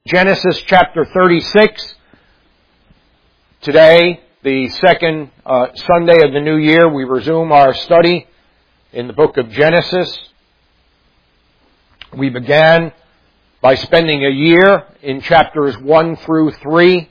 Genesis chapter 36. Today, the second Sunday of the new year, we resume our study in the book of Genesis. We began by spending a year in chapters 1 through 3,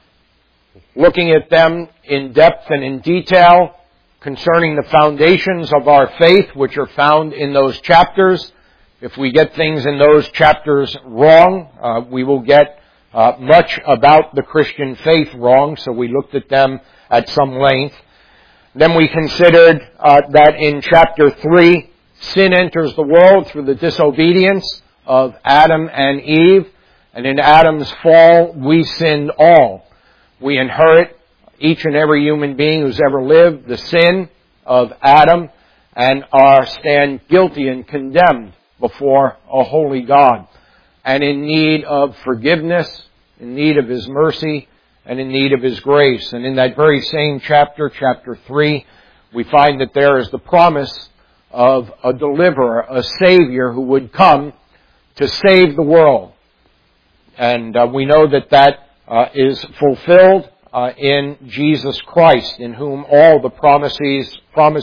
looking at them in depth and in detail concerning the foundations of our faith, which are found in those chapters. If we get things in those chapters wrong, we will get much about the Christian faith wrong, so we looked at them at some length. Then we considered that in chapter 3, sin enters the world through the disobedience of Adam and Eve, and in Adam's fall, we sinned all. We inherit, each and every human being who's ever lived, the sin of Adam, and stand guilty and condemned before a holy God, and in need of forgiveness, in need of His mercy, and in need of His grace. And in that very same chapter, chapter 3, we find that there is the promise of a deliverer, a Savior who would come to save the world. And we know that is fulfilled in Jesus Christ, in whom all the promises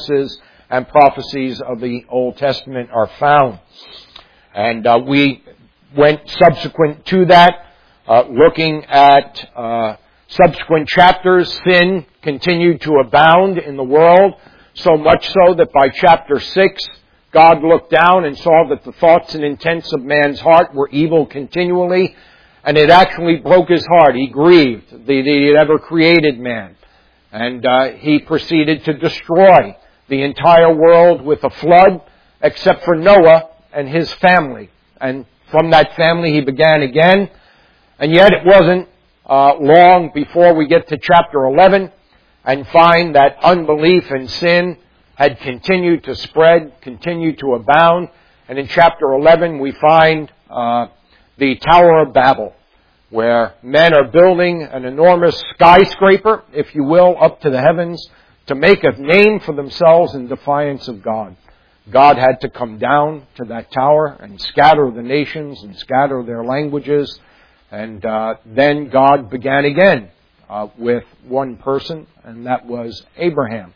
and prophecies of the Old Testament are found. And we went subsequent to that, looking at subsequent chapters. Sin continued to abound in the world, so much so that by chapter 6, God looked down and saw that the thoughts and intents of man's heart were evil continually, and it actually broke His heart. He grieved that He had ever created man. And He proceeded to destroy the entire world with a flood, except for Noah and his family. And from that family He began again. And yet it wasn't long before we get to chapter 11 and find that unbelief and sin had continued to spread, continued to abound. And in chapter 11 we find the Tower of Babel, where men are building an enormous skyscraper, if you will, up to the heavens to make a name for themselves in defiance of God. God had to come down to that tower and scatter the nations and scatter their languages. And then God began again with one person, and that was Abraham.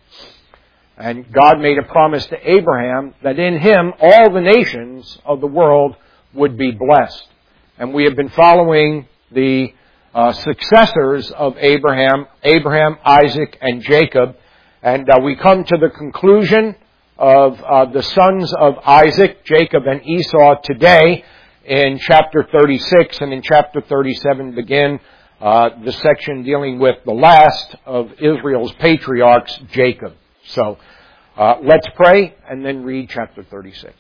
And God made a promise to Abraham that in him all the nations of the world would be blessed. And we have been following the successors of Abraham, Isaac, and Jacob. And we come to the conclusion of the sons of Isaac, Jacob, and Esau today in chapter 36, and in chapter 37 begin the section dealing with the last of Israel's patriarchs, Jacob. So let's pray and then read chapter 36.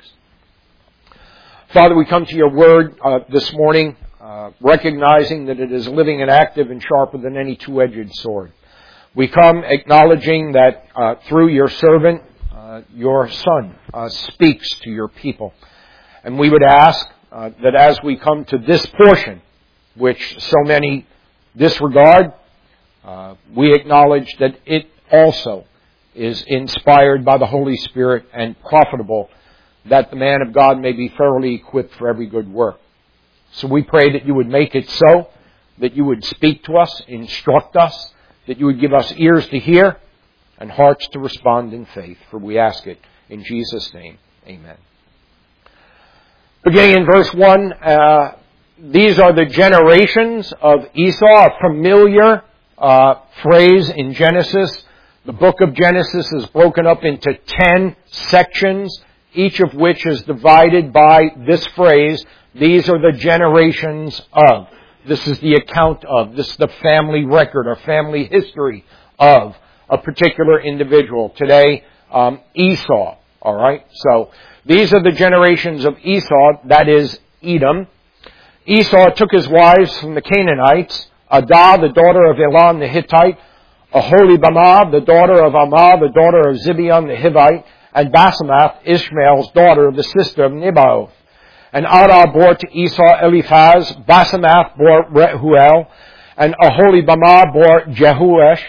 Father, we come to Your Word this morning, recognizing that it is living and active and sharper than any two-edged sword. We come acknowledging that through Your servant, Your Son, speaks to Your people. And we would ask that as we come to this portion, which so many disregard, we acknowledge that it also is inspired by the Holy Spirit and profitable, that the man of God may be thoroughly equipped for every good work. So we pray that You would make it so, that You would speak to us, instruct us, that You would give us ears to hear and hearts to respond in faith. For we ask it in Jesus' name. Amen. Beginning in verse 1, these are the generations of Esau, a familiar phrase in Genesis. The book of Genesis is broken up into 10 sections, each of which is divided by this phrase, these are the generations of. This is the account of. This is the family record or family history of a particular individual. Today, Esau. All right? So, these are the generations of Esau, that is Edom. Esau took his wives from the Canaanites, Adah, the daughter of Elon the Hittite, Aholibamah, the daughter of Ammah, the daughter of Zibeon the Hivite, and Basemath, Ishmael's daughter, the sister of Nebaioth. And Adah bore to Esau Eliphaz, Basemath bore Reuel, and Aholibamah bore Jehush,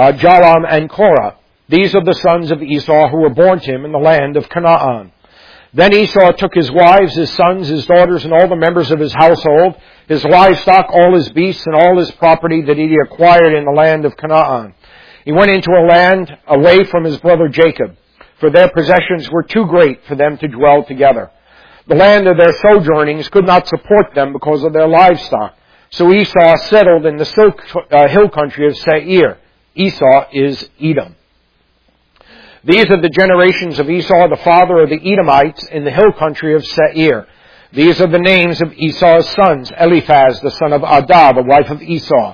Jalam, and Korah. These are the sons of Esau who were born to him in the land of Canaan. Then Esau took his wives, his sons, his daughters, and all the members of his household, his livestock, all his beasts, and all his property that he acquired in the land of Canaan. He went into a land away from his brother Jacob, for their possessions were too great for them to dwell together. The land of their sojournings could not support them because of their livestock. So Esau settled in the hill country of Seir. Esau is Edom. These are the generations of Esau, the father of the Edomites, in the hill country of Seir. These are the names of Esau's sons: Eliphaz, the son of Adah, the wife of Esau;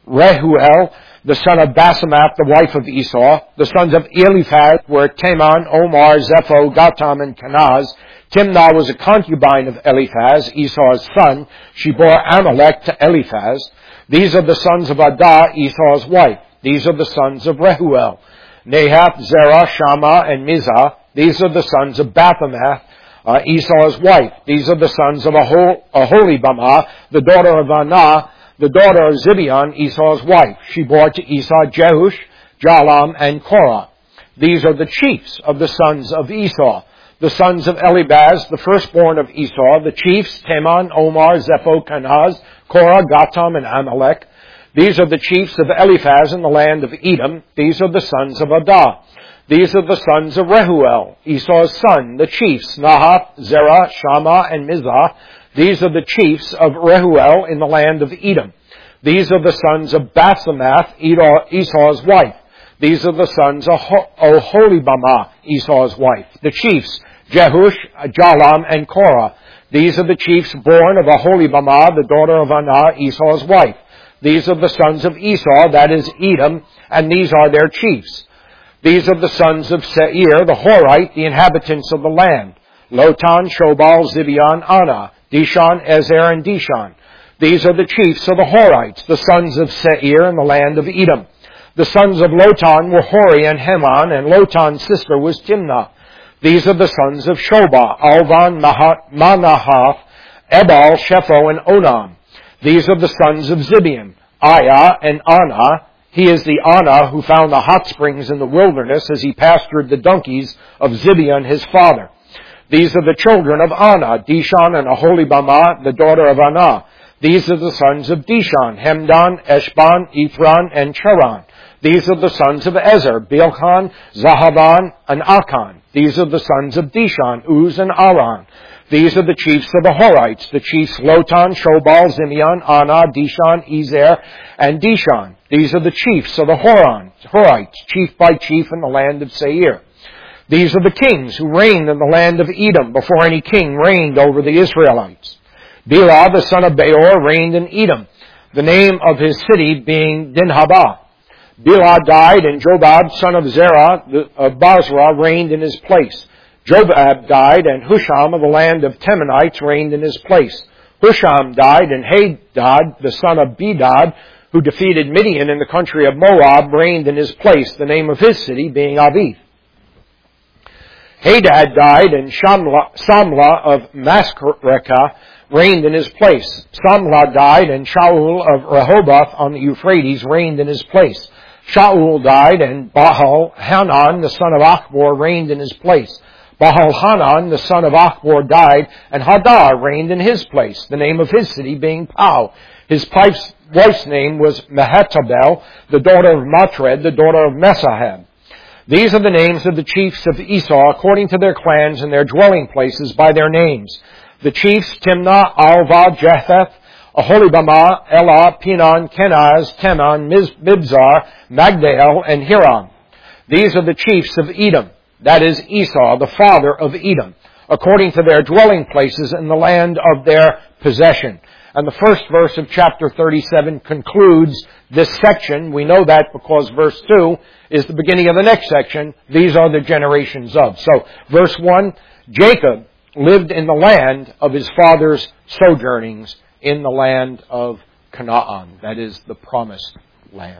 Rehuel, the son of Basemath, the wife of Esau. The sons of Eliphaz were Teman, Omar, Zepho, Gatam, and Kenaz. Timnah was a concubine of Eliphaz, Esau's son. She bore Amalek to Eliphaz. These are the sons of Adah, Esau's wife. These are the sons of Rehuel: Nahath, Zerah, Shammah, and Mizah. These are the sons of Bathemath, Esau's wife. These are the sons of Aholibamah, the daughter of Anah, the daughter of Zibeon, Esau's wife. She bore to Esau Jehush, Jalam, and Korah. These are the chiefs of the sons of Esau. The sons of Elibaz, the firstborn of Esau, the chiefs: Teman, Omar, Zepho, Kenaz, Korah, Gatam, and Amalek. These are the chiefs of Eliphaz in the land of Edom. These are the sons of Adah. These are the sons of Rehuel, Esau's son, the chiefs: Nahath, Zerah, Shammah, and Mizah. These are the chiefs of Rehuel in the land of Edom. These are the sons of Basemath, Esau's wife. These are the sons of Oholibamah, Esau's wife. The chiefs: Jehush, Jalam, and Korah. These are the chiefs born of Aholibamah, the daughter of Anah, Esau's wife. These are the sons of Esau, that is Edom, and these are their chiefs. These are the sons of Seir, the Horite, the inhabitants of the land: Lotan, Shobal, Zibeon, Anah, Dishan, Ezer, and Dishan. These are the chiefs of the Horites, the sons of Seir in the land of Edom. The sons of Lotan were Hori and Heman, and Lotan's sister was Timnah. These are the sons of Shobah: Alvan, Manahath, Ebal, Shepho, and Onam. These are the sons of Zibeon: Aiah and Anah. He is the Anah who found the hot springs in the wilderness as he pastured the donkeys of Zibeon his father. These are the children of Anah: Dishan and Aholibamah, the daughter of Anah. These are the sons of Dishan: Hemdan, Eshban, Ithran, and Cheran. These are the sons of Ezer: Bilhan, Zahavan, and Akan. These are the sons of Dishan: Uz and Aran. These are the chiefs of the Horites, the chiefs Lotan, Shobal, Zibeon, Anah, Dishan, Ezer, and Dishan. These are the chiefs of the Horites, chief by chief in the land of Seir. These are the kings who reigned in the land of Edom before any king reigned over the Israelites. Bela, the son of Beor, reigned in Edom, the name of his city being Dinhabah. Bela died, and Jobab, son of Zerah of Basra, reigned in his place. Jobab died, and Husham of the land of Temanites reigned in his place. Husham died, and Hadad, the son of Bedad, who defeated Midian in the country of Moab, reigned in his place, the name of his city being Avith. Hadad died, and Samlah of Masrekah reigned in his place. Samlah died, and Shaul of Rehoboth on the Euphrates reigned in his place. Shaul died, and Baal-Hanan, the son of Achbor, reigned in his place. Baal-Hanan, the son of Achbor, died, and Hadar reigned in his place, the name of his city being Pau. His wife's name was Mehetabel, the daughter of Matred, the daughter of Mesahab. These are the names of the chiefs of Esau, according to their clans and their dwelling places by their names. The chiefs: Timnah, Alva, Jetheth, Aholibamah, Elah, Pinon, Kenaz, Teman, Mibzar, Magdael, and Hiram. These are the chiefs of Edom, that is Esau, the father of Edom, according to their dwelling places in the land of their possession. And the first verse of chapter 37 concludes this section. We know that because verse 2 is the beginning of the next section. These are the generations of. So, verse 1, Jacob lived in the land of his father's sojournings in the land of Canaan, that is the promised land.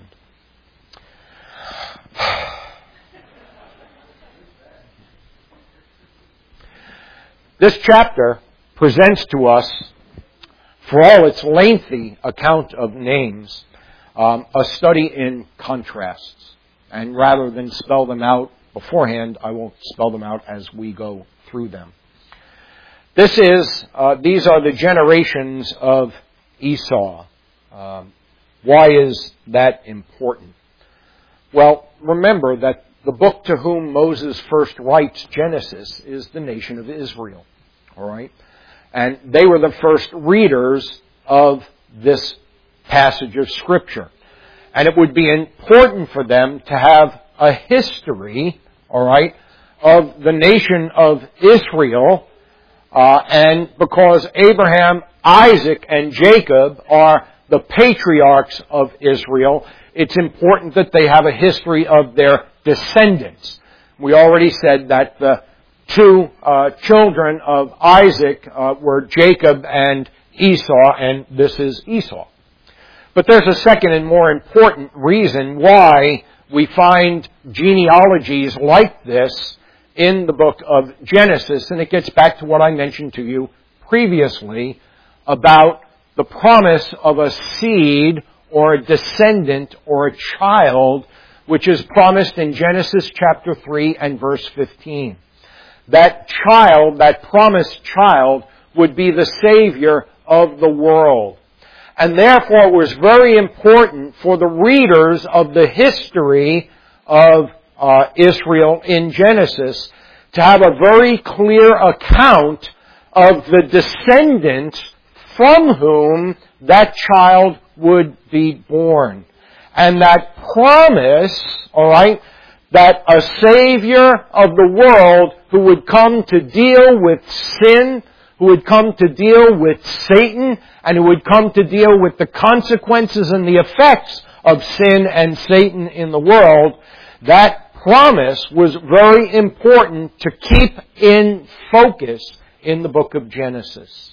This chapter presents to us, for all its lengthy account of names, a study in contrasts. And rather than spell them out beforehand, I won't spell them out as we go through them. These are the generations of Esau. Why is that important? Well, remember that the book to whom Moses first writes, Genesis, is the nation of Israel. All right? And they were the first readers of this passage of Scripture. And it would be important for them to have a history, all right, of the nation of Israel, and because Abraham, Isaac, and Jacob are the patriarchs of Israel, it's important that they have a history of their descendants. We already said that the two children of Isaac were Jacob and Esau, and this is Esau. But there's a second and more important reason why we find genealogies like this in the book of Genesis, and it gets back to what I mentioned to you previously about the promise of a seed or a descendant or a child, which is promised in Genesis chapter 3 and verse 15. That child, that promised child, would be the Savior of the world. And therefore it was very important for the readers of the history of Israel in Genesis to have a very clear account of the descendants from whom that child would be born. And that promise, all right, that a Savior of the world who would come to deal with sin, who would come to deal with Satan, and who would come to deal with the consequences and the effects of sin and Satan in the world, that promise was very important to keep in focus in the book of Genesis.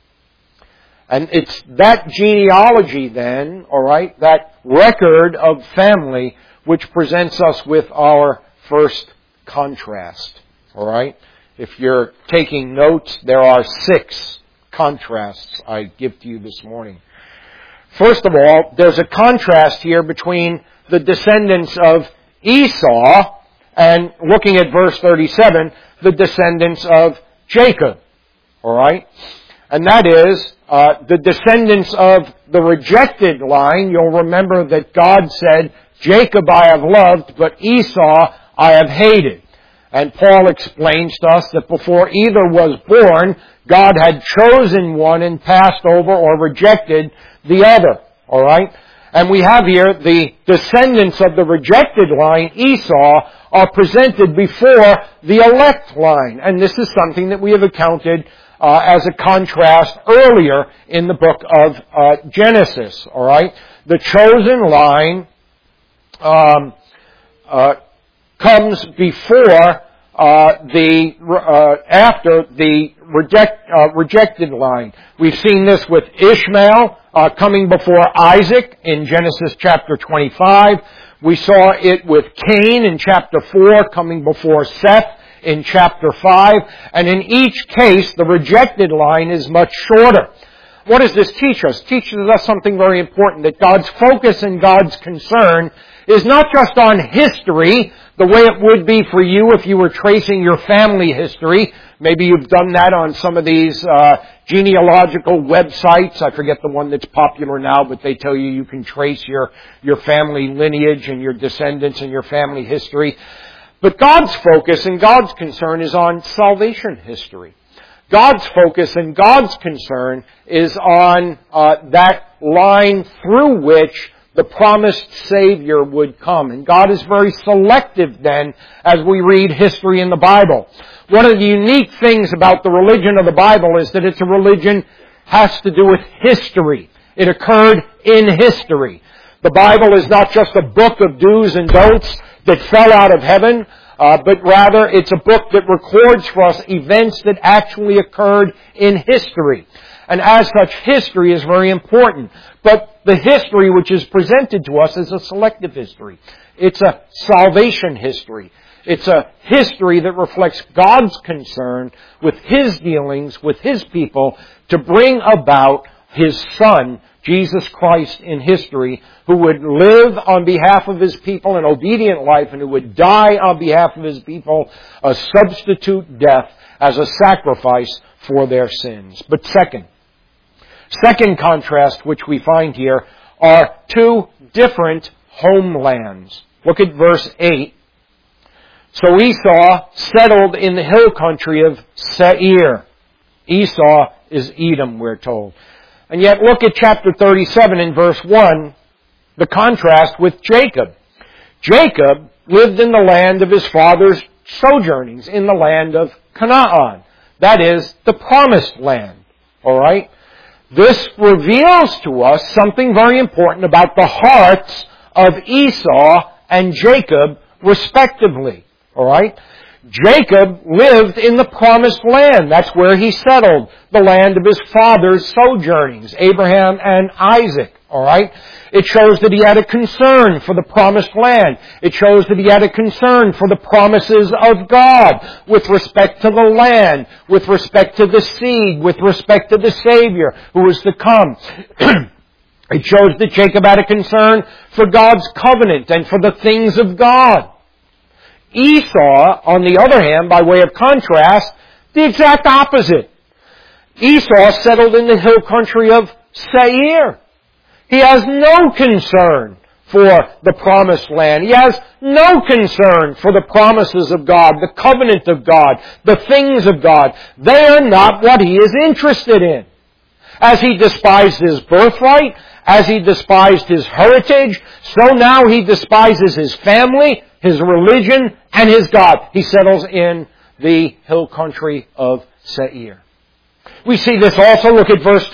And it's that genealogy then, all right, that record of family, which presents us with our first contrast, all right? If you're taking notes, there are 6 contrasts I give to you this morning. First of all, there's a contrast here between the descendants of Esau and, looking at verse 37, the descendants of Jacob. All right? And that is, the descendants of the rejected line. You'll remember that God said, Jacob I have loved, but Esau I have hated. And Paul explains to us that before either was born, God had chosen one and passed over or rejected the other. All right? And we have here the descendants of the rejected line, Esau, are presented before the elect line. And this is something that we have accounted as a contrast earlier in the book of Genesis. All right? The chosen line comes before after the rejected line. We've seen this with Ishmael coming before Isaac in Genesis chapter 25. We saw it with Cain in chapter 4 coming before Seth in chapter 5. And in each case, the rejected line is much shorter. What does this teach us? It teaches us something very important, that God's focus and God's concern is not just on history, the way it would be for you if you were tracing your family history. Maybe you've done that on some of these genealogical websites. I forget the one that's popular now, but they tell you can trace your family lineage and your descendants and your family history. But God's focus and God's concern is on salvation history. God's focus and God's concern is on that line through which the promised Savior would come. And God is very selective then as we read history in the Bible. One of the unique things about the religion of the Bible is that it's a religion has to do with history. It occurred in history. The Bible is not just a book of do's and don'ts that fell out of heaven, but rather it's a book that records for us events that actually occurred in history. And as such, history is very important. But the history which is presented to us is a selective history. It's a salvation history. It's a history that reflects God's concern with His dealings with His people to bring about His Son, Jesus Christ in history, who would live on behalf of His people an obedient life and who would die on behalf of His people a substitute death as a sacrifice for their sins. But second contrast which we find here are two different homelands. Look at verse 8. So Esau settled in the hill country of Seir. Esau is Edom, we're told. And yet look at chapter 37 in verse 1, the contrast with Jacob. Jacob lived in the land of his father's sojournings, in the land of Canaan. That is, the promised land. Alright? This reveals to us something very important about the hearts of Esau and Jacob, respectively. Alright? Jacob lived in the promised land. That's where he settled, the land of his father's sojournings, Abraham and Isaac. Alright? It shows that he had a concern for the promised land. It shows that he had a concern for the promises of God with respect to the land, with respect to the seed, with respect to the Savior who was to come. It shows that Jacob had a concern for God's covenant and for the things of God. Esau, on the other hand, by way of contrast, the exact opposite. Esau settled in the hill country of Seir. He has no concern for the promised land. He has no concern for the promises of God, the covenant of God, the things of God. They are not what he is interested in. As he despised his birthright, as he despised his heritage, so now he despises his family, his religion, and his God. He settles in the hill country of Seir. We see this also. Look at verse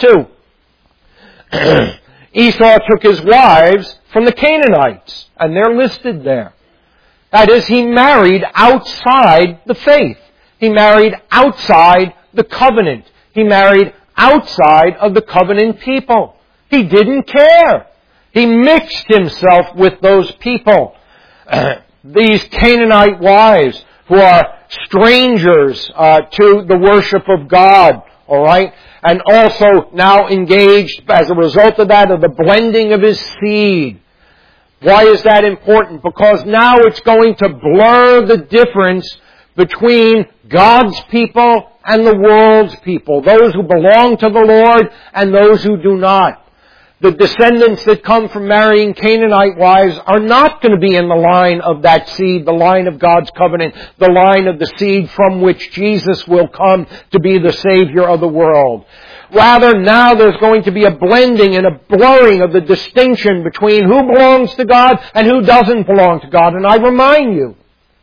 2. Esau took his wives from the Canaanites, and they're listed there. That is, he married outside the faith. He married outside the covenant. He married outside of the covenant people. He didn't care. He mixed himself with those people. These Canaanite wives who are strangers to the worship of God, all right? And also now engaged, as a result of that, of the blending of his seed. Why is that important? Because now it's going to blur the difference between God's people and the world's people. Those who belong to the Lord and those who do not. The descendants that come from marrying Canaanite wives are not going to be in the line of that seed, the line of God's covenant, the line of the seed from which Jesus will come to be the Savior of the world. Rather, now there's going to be a blending and a blurring of the distinction between who belongs to God and who doesn't belong to God. And I remind you,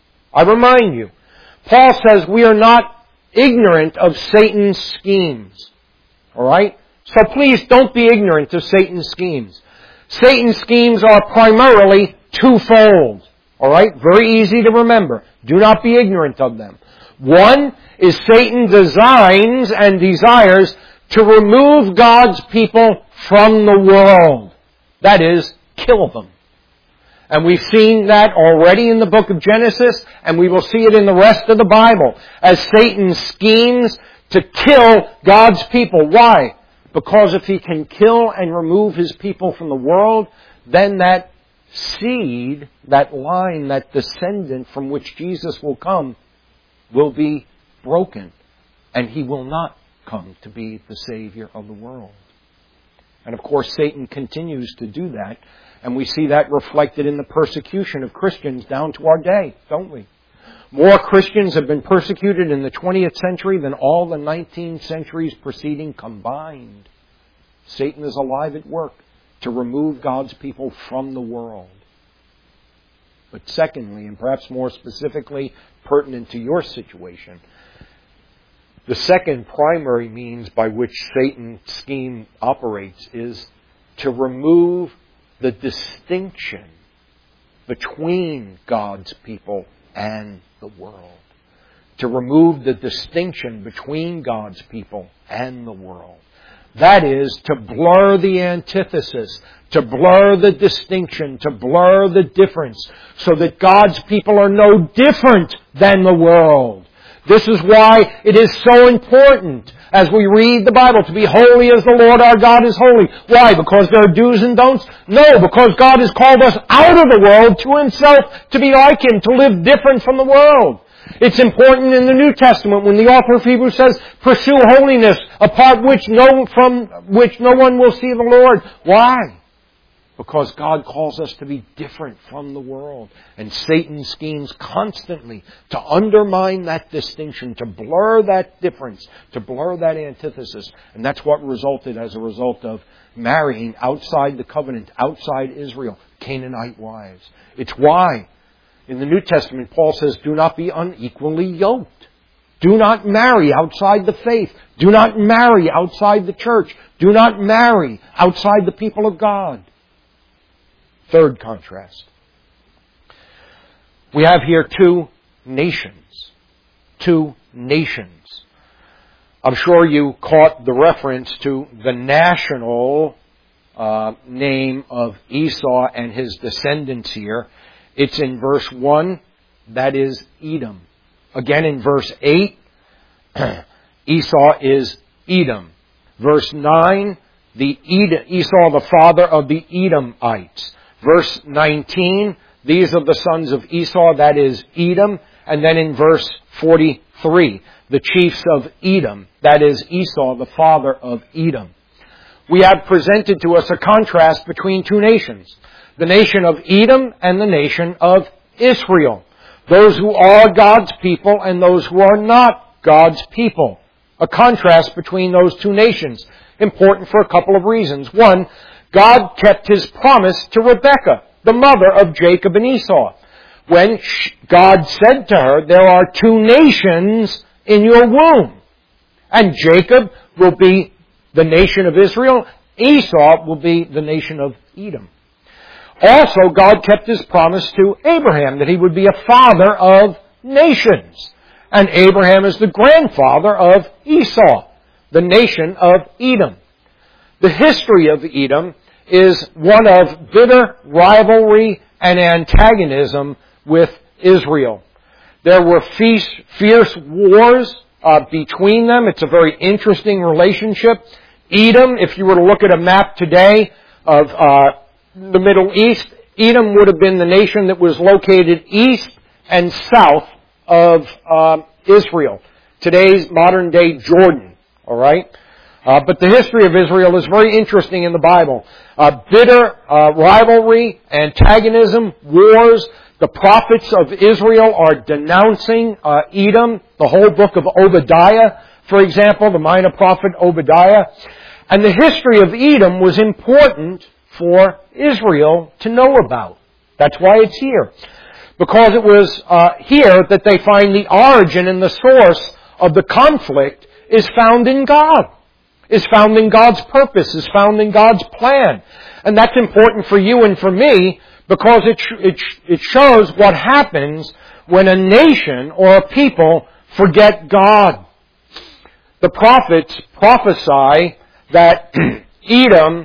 Paul says we are not ignorant of Satan's schemes. Alright? So please don't be ignorant of Satan's schemes. Satan's schemes are primarily twofold. Alright? Very easy to remember. Do not be ignorant of them. One is Satan designs and desires to remove God's people from the world. That is, kill them. And we've seen that already in the book of Genesis, and we will see it in the rest of the Bible as Satan schemes to kill God's people. Why? Because if he can kill and remove his people from the world, then that seed, that line, that descendant from which Jesus will come, will be broken. And he will not come to be the Savior of the world. And of course, Satan continues to do that. And we see that reflected in the persecution of Christians down to our day, don't we? More Christians have been persecuted in the 20th century than all the 19 centuries preceding combined. Satan is alive at work to remove God's people from the world. But secondly, and perhaps more specifically pertinent to your situation, the second primary means by which Satan's scheme operates is to remove the distinction between God's people and the world. To remove the distinction between God's people and the world. That is, to blur the antithesis, to blur the distinction, to blur the difference, so that God's people are no different than the world. This is why it is so important as we read the Bible to be holy as the Lord our God is holy. Why? Because there are do's and don'ts? No, because God has called us out of the world to Himself to be like Him, to live different from the world. It's important in the New Testament when the author of Hebrews says, pursue holiness, from which no one will see the Lord. Why? Because God calls us to be different from the world. And Satan schemes constantly to undermine that distinction, to blur that difference, to blur that antithesis. And that's what resulted as a result of marrying outside the covenant, outside Israel, Canaanite wives. It's why in the New Testament Paul says, do not be unequally yoked. Do not marry outside the faith. Do not marry outside the church. Do not marry outside the people of God. Third contrast. We have here two nations. Two nations. I'm sure you caught the reference to the national name of Esau and his descendants here. It's in verse 1, that is Edom. Again in verse 8, Esau is Edom. Verse 9, Esau the father of the Edomites. Verse 19, these are the sons of Esau, that is Edom. And then in verse 43, the chiefs of Edom, that is Esau, the father of Edom. We have presented to us a contrast between two nations, the nation of Edom and the nation of Israel. Those who are God's people and those who are not God's people. A contrast between those two nations. Important for a couple of reasons. One, God kept His promise to Rebekah, the mother of Jacob and Esau. When God said to her, there are two nations in your womb. And Jacob will be the nation of Israel. Esau will be the nation of Edom. Also, God kept His promise to Abraham that he would be a father of nations. And Abraham is the grandfather of Esau, the nation of Edom. The history of Edom is one of bitter rivalry and antagonism with Israel. There were fierce wars between them. It's a very interesting relationship. Edom, if you were to look at a map today of the Middle East, Edom would have been the nation that was located east and south of Israel. Today's modern day Jordan. All right? But the history of Israel is very interesting in the Bible. Bitter rivalry, antagonism, wars. The prophets of Israel are denouncing Edom. The whole book of Obadiah, for example, the minor prophet Obadiah. And the history of Edom was important for Israel to know about. That's why it's here. Because it was here that they find the origin and the source of the conflict is found in God. Is found in God's purpose, is found in God's plan. And that's important for you and for me because it shows what happens when a nation or a people forget God. The prophets prophesy that Edom,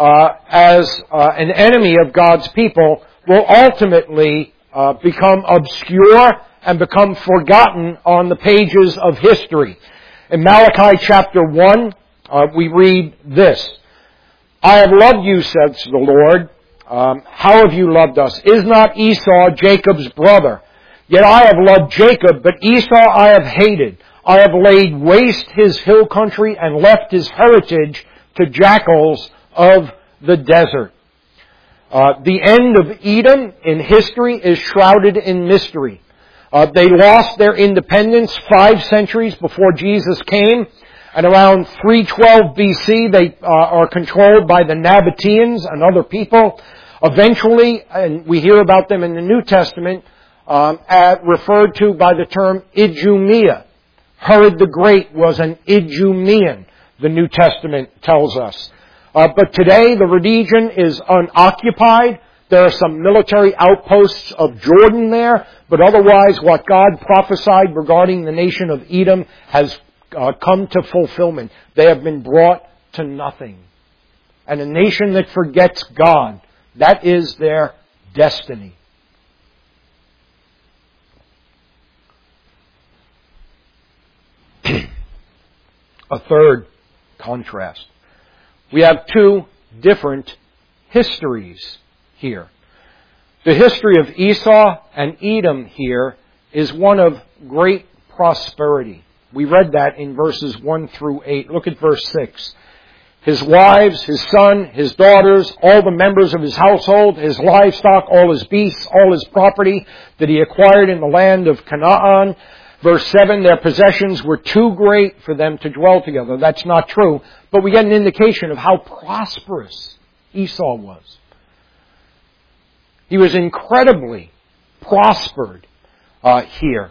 as an enemy of God's people, will ultimately become obscure and become forgotten on the pages of history. In Malachi chapter 1, we read this. I have loved you, says the Lord. How have you loved us? Is not Esau Jacob's brother? Yet I have loved Jacob, but Esau I have hated. I have laid waste his hill country and left his heritage to jackals of the desert. The end of Edom in history is shrouded in mystery. They lost their independence 5 centuries before Jesus came. And around 312 BC, they are controlled by the Nabateans and other people. Eventually, and we hear about them in the New Testament, referred to by the term Idumea. Herod the Great was an Idumean, the New Testament tells us. But today, the region is unoccupied. There are some military outposts of Jordan there, but otherwise what God prophesied regarding the nation of Edom has come to fulfillment. They have been brought to nothing. And a nation that forgets God, that is their destiny. a third contrast. We have two different histories here. The history of Esau and Edom here is one of great prosperity. We read that in verses 1 through 8. Look at verse 6. His wives, his son, his daughters, all the members of his household, his livestock, all his beasts, all his property that he acquired in the land of Canaan. Verse 7, their possessions were too great for them to dwell together. That's not true, but we get an indication of how prosperous Esau was. He was incredibly prospered here.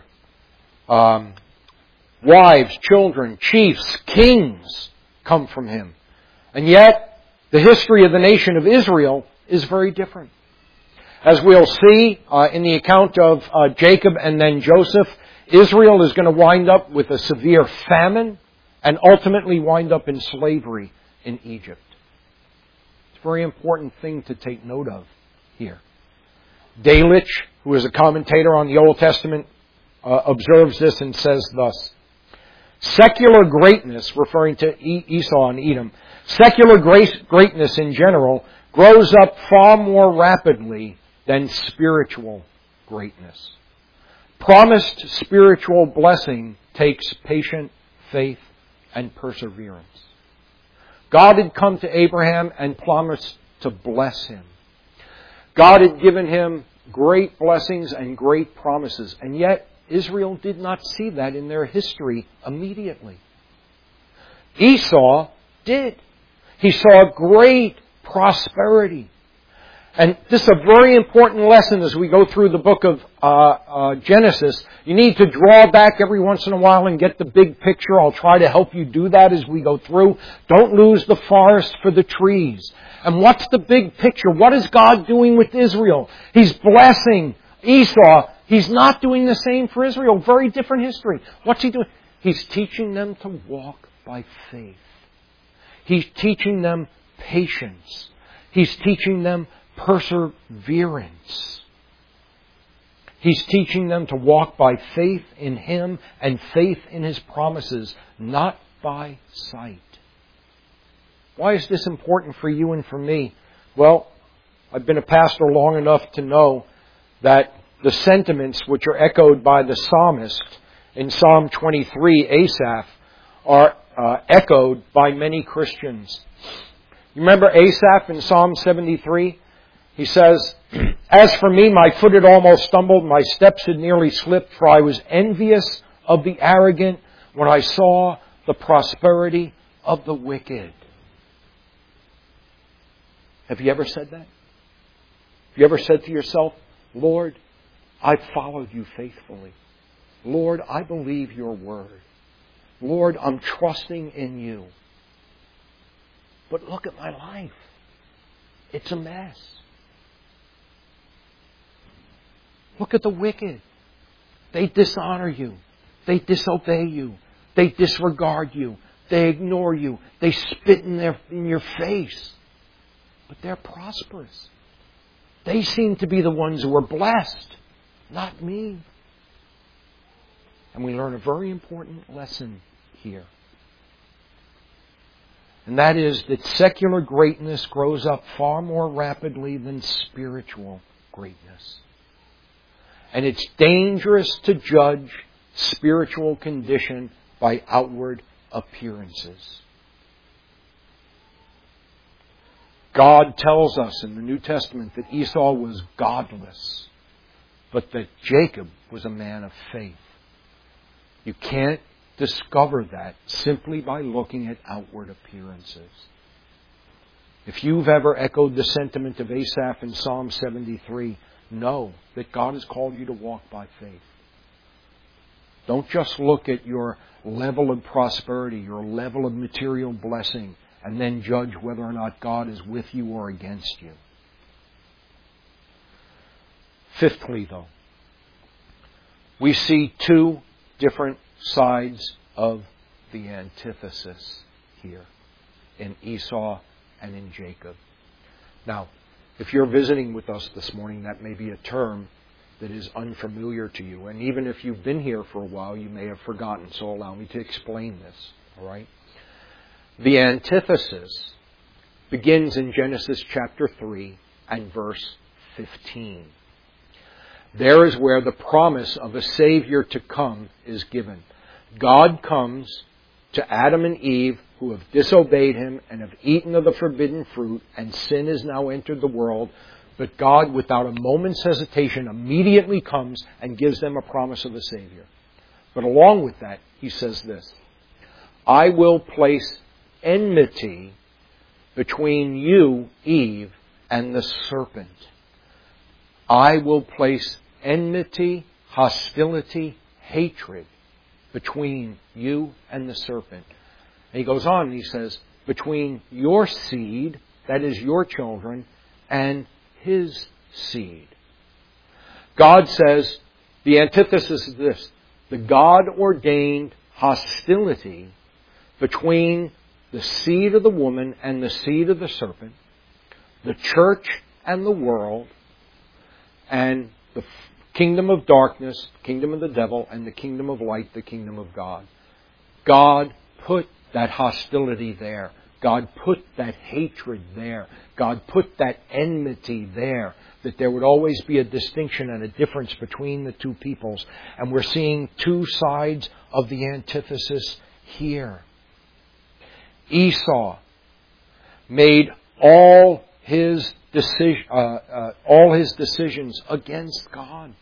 Wives, children, chiefs, kings come from him. And yet, the history of the nation of Israel is very different. As we'll see in the account of Jacob and then Joseph, Israel is going to wind up with a severe famine and ultimately wind up in slavery in Egypt. It's a very important thing to take note of here. Delitzsch, who is a commentator on the Old Testament, observes this and says thus, secular greatness, referring to Esau and Edom, secular greatness in general grows up far more rapidly than spiritual greatness. Promised spiritual blessing takes patient faith and perseverance. God had come to Abraham and promised to bless him. God had given him great blessings and great promises, and yet Israel did not see that in their history immediately. Esau did. He saw great prosperity. And this is a very important lesson as we go through the book of Genesis. You need to draw back every once in a while and get the big picture. I'll try to help you do that as we go through. Don't lose the forest for the trees. And what's the big picture? What is God doing with Israel? He's blessing Esau. He's not doing the same for Israel. Very different history. What's he doing? He's teaching them to walk by faith. He's teaching them patience. He's teaching them perseverance. He's teaching them to walk by faith in Him and faith in His promises, not by sight. Why is this important for you and for me? Well, I've been a pastor long enough to know that the sentiments which are echoed by the psalmist in Psalm 23, Asaph, are echoed by many Christians. You remember Asaph in Psalm 73? He says, as for me, my foot had almost stumbled, my steps had nearly slipped, for I was envious of the arrogant when I saw the prosperity of the wicked. Have you ever said that? Have you ever said to yourself, Lord, I've followed you faithfully. Lord, I believe your word. Lord, I'm trusting in you. But look at my life. It's a mess. Look at the wicked. They dishonor you. They disobey you. They disregard you. They ignore you. They spit in your face. But they're prosperous. They seem to be the ones who are blessed, not me. And we learn a very important lesson here. And that is that secular greatness grows up far more rapidly than spiritual greatness. And it's dangerous to judge spiritual condition by outward appearances. God tells us in the New Testament that Esau was godless, but that Jacob was a man of faith. You can't discover that simply by looking at outward appearances. If you've ever echoed the sentiment of Asaph in Psalm 73, know that God has called you to walk by faith. Don't just look at your level of prosperity, your level of material blessing, and then judge whether or not God is with you or against you. Fifthly, though, we see two different sides of the antithesis here in Esau and in Jacob. Now, if you're visiting with us this morning, that may be a term that is unfamiliar to you. And even if you've been here for a while, you may have forgotten. So allow me to explain this. All right? The antithesis begins in Genesis chapter 3 and verse 15. There is where the promise of a Savior to come is given. God comes to Adam and Eve, who have disobeyed Him and have eaten of the forbidden fruit, and sin has now entered the world. But God, without a moment's hesitation, immediately comes and gives them a promise of a Savior. But along with that, He says this: I will place enmity between you, Eve, and the serpent. I will place enmity, hostility, hatred between you and the serpent. And He goes on and He says, between your seed, that is your children, and His seed. God says, the antithesis is this: the God-ordained hostility between the seed of the woman and the seed of the serpent, the church and the world, and the kingdom of darkness, kingdom of the devil, and the kingdom of light, the kingdom of God. God put that hostility there. God put that hatred there. God put that enmity there, that there would always be a distinction and a difference between the two peoples. And we're seeing two sides of the antithesis here. Esau made all his decisions against God.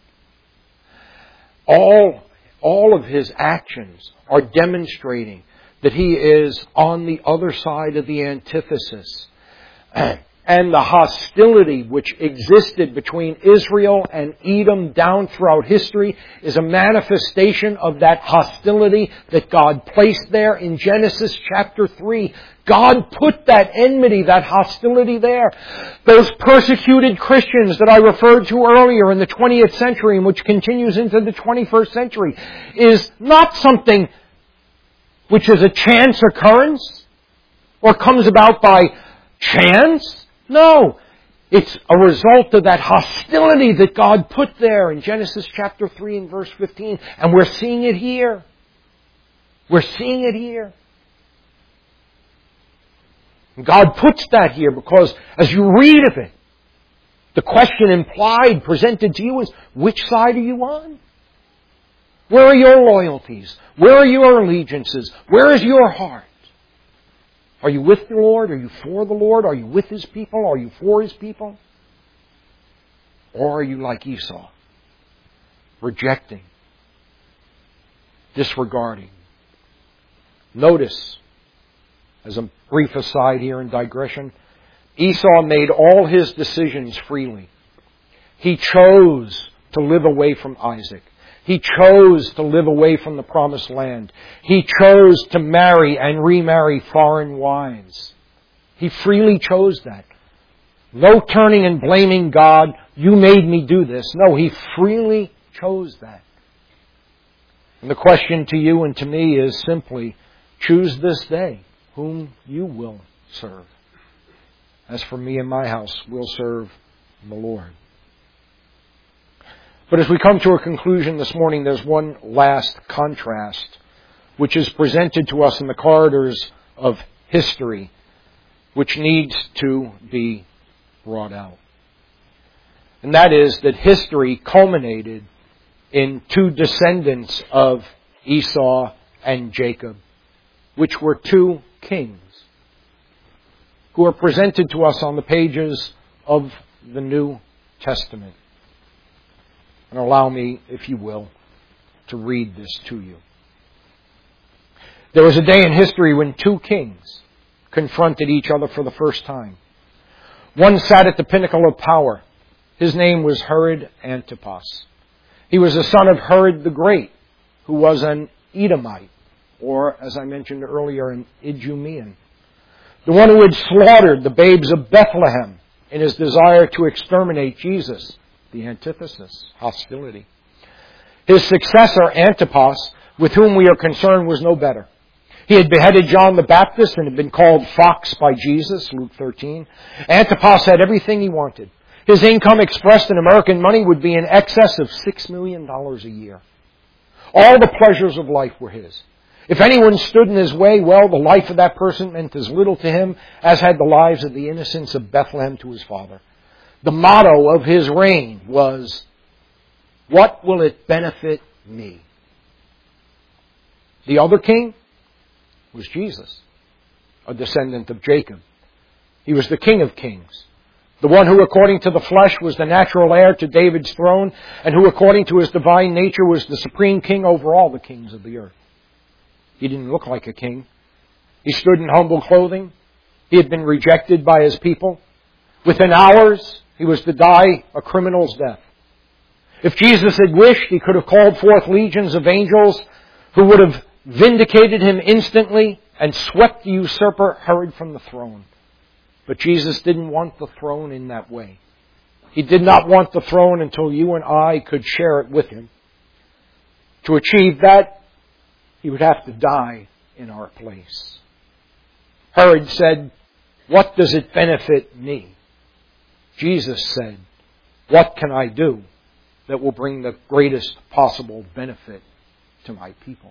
All of his actions are demonstrating that he is on the other side of the antithesis. And the hostility which existed between Israel and Edom down throughout history is a manifestation of that hostility that God placed there in Genesis chapter 3. God put that enmity, that hostility there. Those persecuted Christians that I referred to earlier in the 20th century and which continues into the 21st century is not something which is a chance occurrence or comes about by chance. No, it's a result of that hostility that God put there in Genesis chapter 3 and verse 15. And we're seeing it here. We're seeing it here. And God puts that here because as you read of it, the question implied, presented to you is, which side are you on? Where are your loyalties? Where are your allegiances? Where is your heart? Are you with the Lord? Are you for the Lord? Are you with His people? Are you for His people? Or are you like Esau, rejecting, disregarding? Notice, as a brief aside here in digression, Esau made all his decisions freely. He chose to live away from Isaac. He chose to live away from the promised land. He chose to marry and remarry foreign wives. He freely chose that. No turning and blaming God, you made me do this. No, he freely chose that. And the question to you and to me is simply, choose this day whom you will serve. As for me and my house, we'll serve the Lord. But as we come to a conclusion this morning, there's one last contrast which is presented to us in the corridors of history, which needs to be brought out. And that is that history culminated in two descendants of Esau and Jacob, which were two kings, who are presented to us on the pages of the New Testament. And allow me, if you will, to read this to you. There was a day in history when two kings confronted each other for the first time. One sat at the pinnacle of power. His name was Herod Antipas. He was the son of Herod the Great, who was an Edomite, or, as I mentioned earlier, an Idumean. The one who had slaughtered the babes of Bethlehem in his desire to exterminate Jesus. The antithesis, hostility. His successor, Antipas, with whom we are concerned, was no better. He had beheaded John the Baptist and had been called Fox by Jesus, Luke 13. Antipas had everything he wanted. His income expressed in American money would be in excess of $6 million a year. All the pleasures of life were his. If anyone stood in his way, well, the life of that person meant as little to him as had the lives of the innocents of Bethlehem to his father. The motto of his reign was, what will it benefit me? The other king was Jesus, a descendant of Jacob. He was the King of Kings, the one who according to the flesh was the natural heir to David's throne, and who according to his divine nature was the supreme king over all the kings of the earth. He didn't look like a king. He stood in humble clothing. He had been rejected by his people. Within hours, he was to die a criminal's death. If Jesus had wished, he could have called forth legions of angels who would have vindicated him instantly and swept the usurper Herod from the throne. But Jesus didn't want the throne in that way. He did not want the throne until you and I could share it with him. To achieve that, he would have to die in our place. Herod said, what does it benefit me? Jesus said, what can I do that will bring the greatest possible benefit to my people?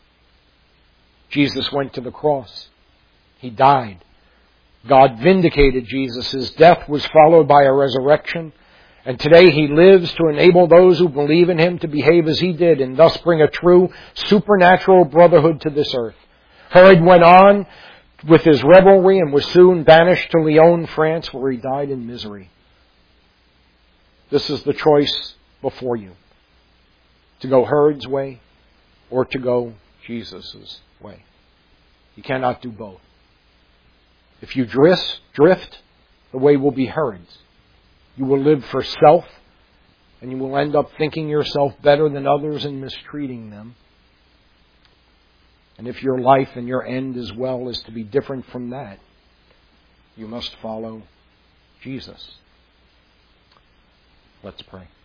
Jesus went to the cross. He died. God vindicated Jesus. His death was followed by a resurrection. And today he lives to enable those who believe in him to behave as he did and thus bring a true supernatural brotherhood to this earth. Herod went on with his revelry and was soon banished to Lyon, France, where he died in misery. This is the choice before you. To go Herod's way or to go Jesus' way. You cannot do both. If you drift, the way will be Herod's. You will live for self, and you will end up thinking yourself better than others and mistreating them. And if your life and your end as well is to be different from that, you must follow Jesus. Let's pray.